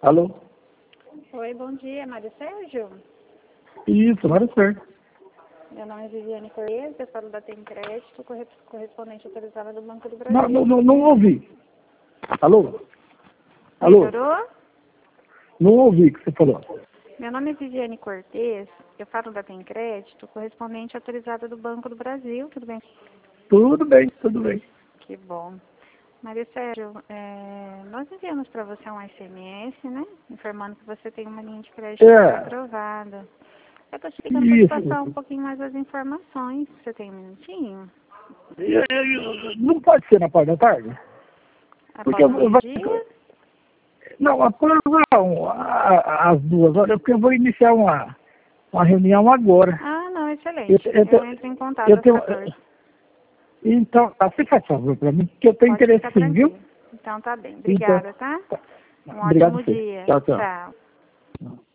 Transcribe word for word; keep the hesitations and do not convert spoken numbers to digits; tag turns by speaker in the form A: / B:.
A: Alô?
B: Oi, bom dia, Mário Sérgio.
A: Isso, Mário Sérgio.
B: Meu nome é Viviane Corrêa, eu falo da Tem Crédito, corre- correspondente autorizada do Banco do Brasil.
A: Não, não, não, não ouvi. Alô? Alô?
B: Melhorou?
A: Não ouvi o que você falou.
B: Meu nome é Viviane Cortez, eu falo da Tem Crédito, correspondente autorizada do Banco do Brasil, tudo bem?
A: Tudo bem, tudo bem.
B: Que bom. Mário Sérgio, é, nós enviamos para você um S M S, né? Informando que você tem uma linha de crédito
A: É.
B: aprovada. Eu estou te ligando para te
A: Isso.
B: passar um pouquinho mais as informações. Você tem um minutinho?
A: Eu- eu- Não pode ser na parte da tarde? Porque
B: Após
A: eu,
B: o
A: eu vou...
B: meio-dia?
A: Não, após não, a- a- às duas horas, porque eu vou iniciar uma, uma reunião agora.
B: Ah, não,
A: Eu,
B: excelente.
A: eu,
B: Eu
A: tenho-
B: entro em contato
A: eu
B: às
A: tenho...
B: quatorze.
A: Então, tá, você faz favor para mim, porque eu tenho
B: Pode
A: interesse
B: ficar
A: sim, viu?
B: tranquilo. Então tá bem.
A: Então,
B: Obrigada, tá?
A: tá.
B: Um
A: Obrigado a
B: ótimo
A: você.
B: dia.
A: Tchau, tchau.
B: Tchau.